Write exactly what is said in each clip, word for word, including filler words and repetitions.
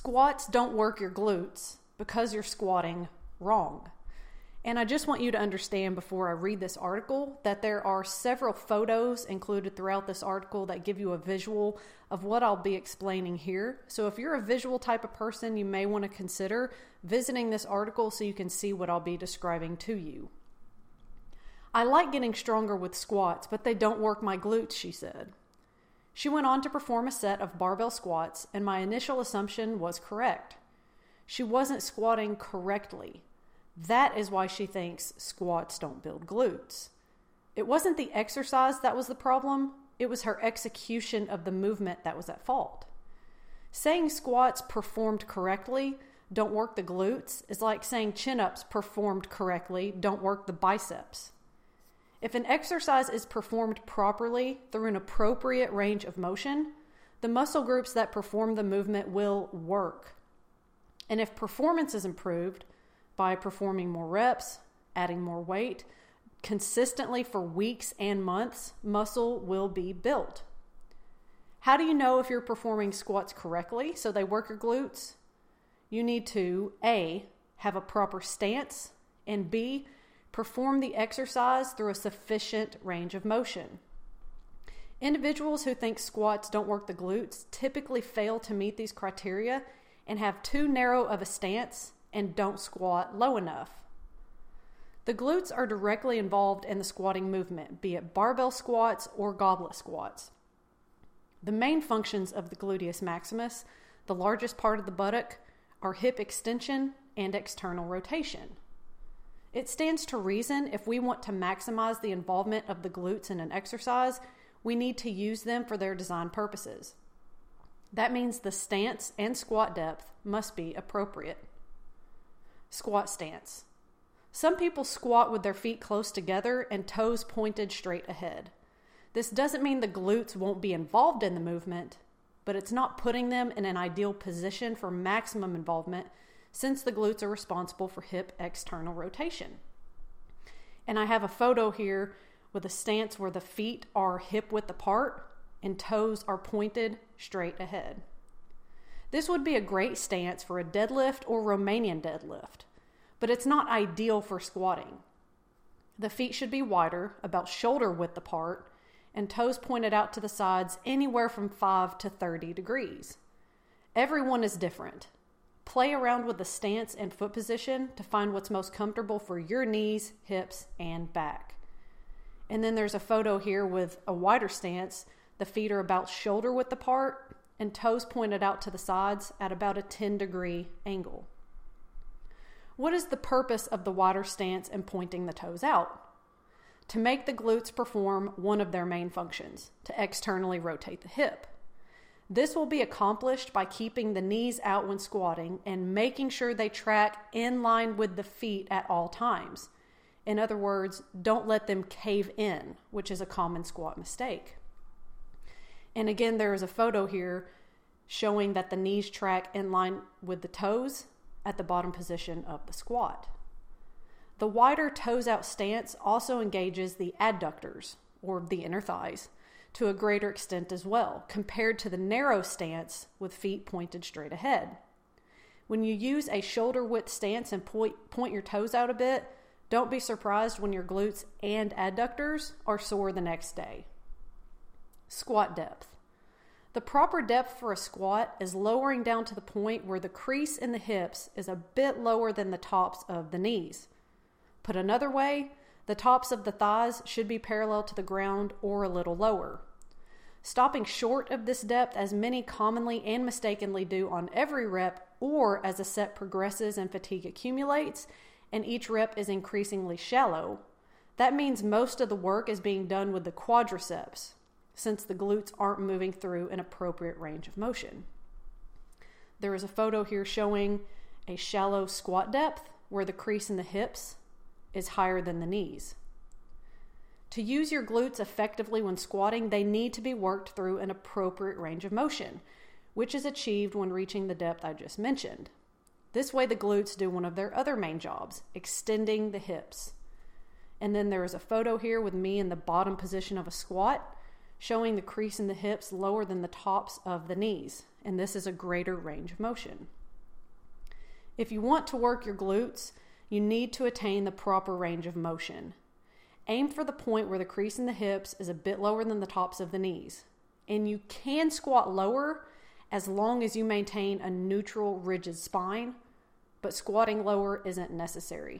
Squats don't work your glutes because you're squatting wrong. And I just want you to understand before I read this article that there are several photos included throughout this article that give you a visual of what I'll be explaining here. So if you're a visual type of person, you may want to consider visiting this article so you can see what I'll be describing to you. I like getting stronger with squats, but they don't work my glutes, she said. She went on to perform a set of barbell squats, and my initial assumption was correct. She wasn't squatting correctly. That is why she thinks squats don't build glutes. It wasn't the exercise that was the problem. It was her execution of the movement that was at fault. Saying squats performed correctly don't work the glutes is like saying chin-ups performed correctly don't work the biceps. If an exercise is performed properly through an appropriate range of motion, the muscle groups that perform the movement will work. And if performance is improved by performing more reps, adding more weight, consistently for weeks and months, muscle will be built. How do you know if you're performing squats correctly so they work your glutes? You need to A, have a proper stance, and B, perform the exercise through a sufficient range of motion. Individuals who think squats don't work the glutes typically fail to meet these criteria and have too narrow of a stance and don't squat low enough. The glutes are directly involved in the squatting movement, be it barbell squats or goblet squats. The main functions of the gluteus maximus, the largest part of the buttock, are hip extension and external rotation. It stands to reason if we want to maximize the involvement of the glutes in an exercise, we need to use them for their design purposes. That means the stance and squat depth must be appropriate. Squat stance. Some people squat with their feet close together and toes pointed straight ahead. This doesn't mean the glutes won't be involved in the movement, but it's not putting them in an ideal position for maximum involvement since the glutes are responsible for hip external rotation. And I have a photo here with a stance where the feet are hip width apart and toes are pointed straight ahead. This would be a great stance for a deadlift or Romanian deadlift, but it's not ideal for squatting. The feet should be wider, about shoulder width apart, and toes pointed out to the sides anywhere from five to thirty degrees. Everyone is different. Play around with the stance and foot position to find what's most comfortable for your knees, hips, and back. And then there's a photo here with a wider stance. The feet are about shoulder width apart and toes pointed out to the sides at about a ten degree angle. What is the purpose of the wider stance and pointing the toes out? To make the glutes perform one of their main functions, to externally rotate the hip. This will be accomplished by keeping the knees out when squatting and making sure they track in line with the feet at all times. In other words, don't let them cave in, which is a common squat mistake. And again, there is a photo here showing that the knees track in line with the toes at the bottom position of the squat. The wider toes out stance also engages the adductors, or the inner thighs, to a greater extent as well, compared to the narrow stance with feet pointed straight ahead. When you use a shoulder width stance and point, point your toes out a bit, don't be surprised when your glutes and adductors are sore the next day. Squat depth. The proper depth for a squat is lowering down to the point where the crease in the hips is a bit lower than the tops of the knees. Put another way, the tops of the thighs should be parallel to the ground or a little lower. Stopping short of this depth, as many commonly and mistakenly do on every rep, or as a set progresses and fatigue accumulates, and each rep is increasingly shallow, that means most of the work is being done with the quadriceps, since the glutes aren't moving through an appropriate range of motion. There is a photo here showing a shallow squat depth where the crease in the hips is higher than the knees. To use your glutes effectively when squatting, they need to be worked through an appropriate range of motion, which is achieved when reaching the depth I just mentioned. This way the glutes do one of their other main jobs, extending the hips. And then there is a photo here with me in the bottom position of a squat, showing the crease in the hips lower than the tops of the knees. and this is a greater range of motion. If you want to work your glutes, you need to attain the proper range of motion. Aim for the point where the crease in the hips is a bit lower than the tops of the knees. And you can squat lower as long as you maintain a neutral, rigid spine, but squatting lower isn't necessary.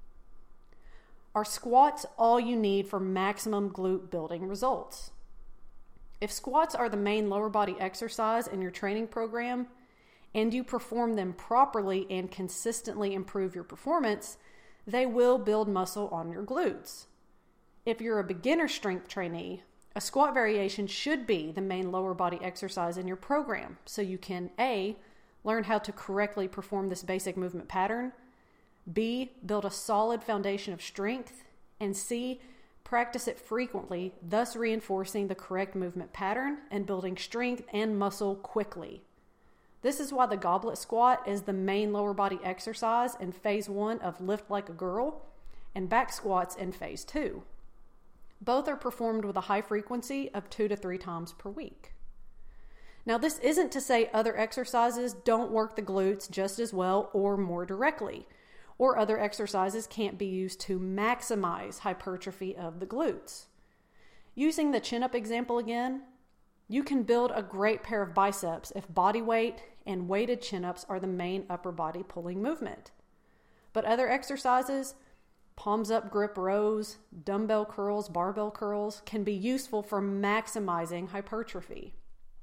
Are squats all you need for maximum glute building results? If squats are the main lower body exercise in your training program, and you perform them properly and consistently improve your performance, they will build muscle on your glutes. If you're a beginner strength trainee, a squat variation should be the main lower body exercise in your program, so you can A, learn how to correctly perform this basic movement pattern, B, build a solid foundation of strength, and C, practice it frequently, thus reinforcing the correct movement pattern and building strength and muscle quickly. This is why the goblet squat is the main lower body exercise in phase one of Lift Like a Girl and back squats in phase two. Both are performed with a high frequency of two to three times per week. Now, this isn't to say other exercises don't work the glutes just as well or more directly, or other exercises can't be used to maximize hypertrophy of the glutes. Using the chin-up example again, you can build a great pair of biceps if body weight and weighted chin-ups are the main upper body pulling movement. But other exercises, palms up grip rows, dumbbell curls, barbell curls, can be useful for maximizing hypertrophy.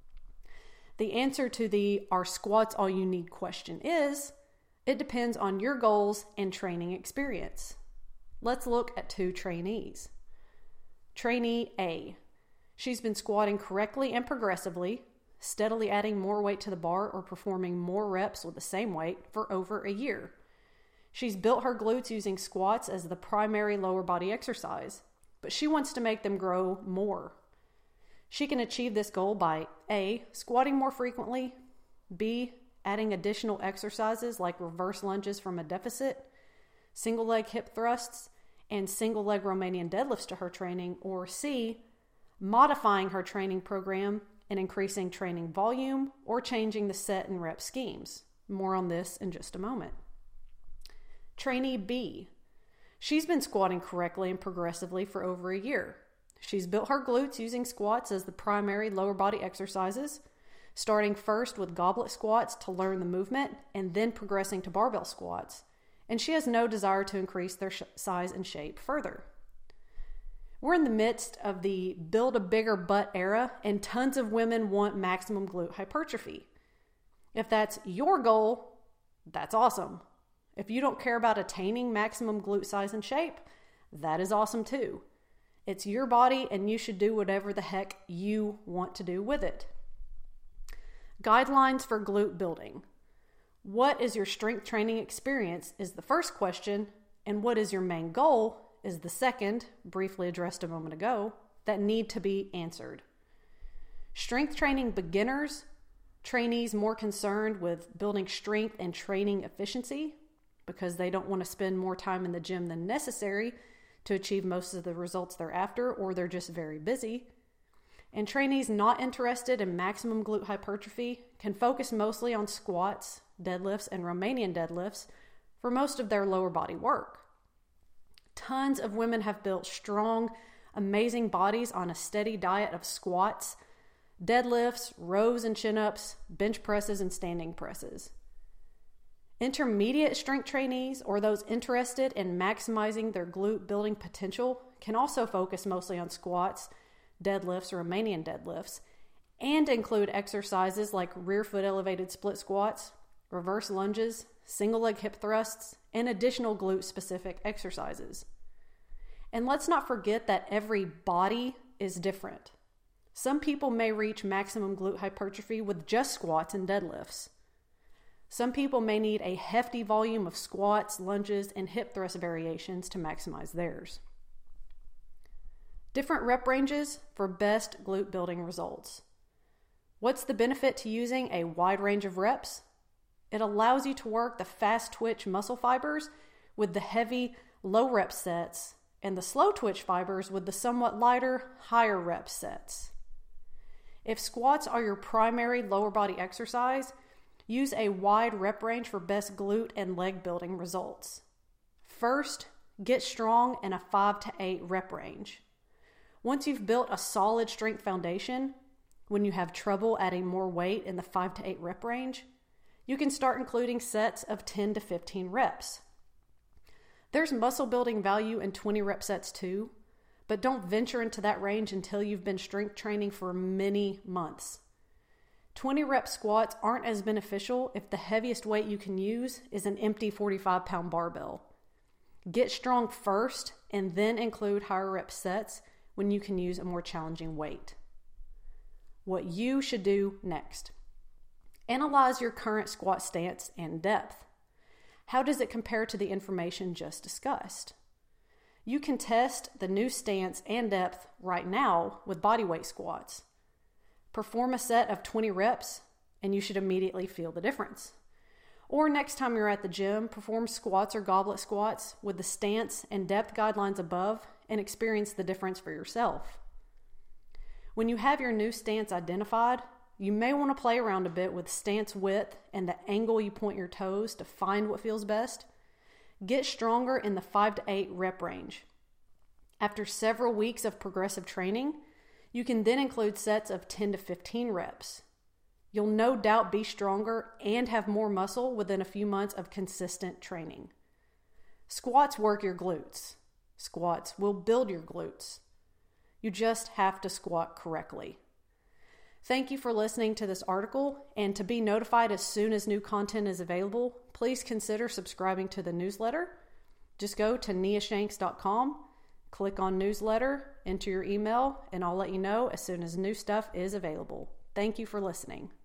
The answer to the "are squats all you need" question is, it depends on your goals and training experience. Let's look at two trainees. Trainee A. She's been squatting correctly and progressively, steadily adding more weight to the bar or performing more reps with the same weight for over a year. She's built her glutes using squats as the primary lower body exercise, but she wants to make them grow more. She can achieve this goal by A, squatting more frequently, B, adding additional exercises like reverse lunges from a deficit, single leg hip thrusts, and single leg Romanian deadlifts to her training, or C, modifying her training program and increasing training volume or changing the set and rep schemes. More on this in just a moment. Trainee B. She's been squatting correctly and progressively for over a year. She's built her glutes using squats as the primary lower body exercises, starting first with goblet squats to learn the movement and then progressing to barbell squats. And she has no desire to increase their sh- size and shape further. We're in the midst of the build a bigger butt era, and tons of women want maximum glute hypertrophy. If that's your goal, that's awesome. If you don't care about attaining maximum glute size and shape, that is awesome too. It's your body and you should do whatever the heck you want to do with it. Guidelines for glute building. What is your strength training experience is the first question, and what is your main goal is the second, briefly addressed a moment ago, that need to be answered. Strength training beginners, trainees more concerned with building strength and training efficiency because they don't want to spend more time in the gym than necessary to achieve most of the results they're after, or they're just very busy. And trainees not interested in maximum glute hypertrophy can focus mostly on squats, deadlifts, and Romanian deadlifts for most of their lower body work. Tons of women have built strong, amazing bodies on a steady diet of squats, deadlifts, rows and chin-ups, bench presses, and standing presses. Intermediate strength trainees, or those interested in maximizing their glute building potential, can also focus mostly on squats, deadlifts, or Romanian deadlifts, and include exercises like rear foot elevated split squats, reverse lunges, single leg hip thrusts, and additional glute specific exercises. And let's not forget that every body is different. Some people may reach maximum glute hypertrophy with just squats and deadlifts. Some people may need a hefty volume of squats, lunges, and hip thrust variations to maximize theirs. Different rep ranges for best glute building results. What's the benefit to using a wide range of reps? It allows you to work the fast twitch muscle fibers with the heavy low rep sets and the slow twitch fibers with the somewhat lighter higher rep sets. If squats are your primary lower body exercise, use a wide rep range for best glute and leg building results. First, get strong in a five to eight rep range. Once you've built a solid strength foundation, when you have trouble adding more weight in the five to eight rep range, you can start including sets of ten to fifteen reps. There's muscle building value in twenty rep sets too, but don't venture into that range until you've been strength training for many months. twenty rep squats aren't as beneficial if the heaviest weight you can use is an empty forty-five pound barbell. Get strong first and then include higher rep sets when you can use a more challenging weight. What you should do next. Analyze your current squat stance and depth. How does it compare to the information just discussed? You can test the new stance and depth right now with bodyweight squats. Perform a set of twenty reps and you should immediately feel the difference. Or next time you're at the gym, perform squats or goblet squats with the stance and depth guidelines above and experience the difference for yourself. When you have your new stance identified, you may want to play around a bit with stance width and the angle you point your toes to find what feels best. Get stronger in the five to eight rep range. After several weeks of progressive training, you can then include sets of ten to fifteen reps. You'll no doubt be stronger and have more muscle within a few months of consistent training. Squats work your glutes. Squats will build your glutes. You just have to squat correctly. Thank you for listening to this article, and to be notified as soon as new content is available, please consider subscribing to the newsletter. Just go to nia shanks dot com, click on newsletter, enter your email, and I'll let you know as soon as new stuff is available. Thank you for listening.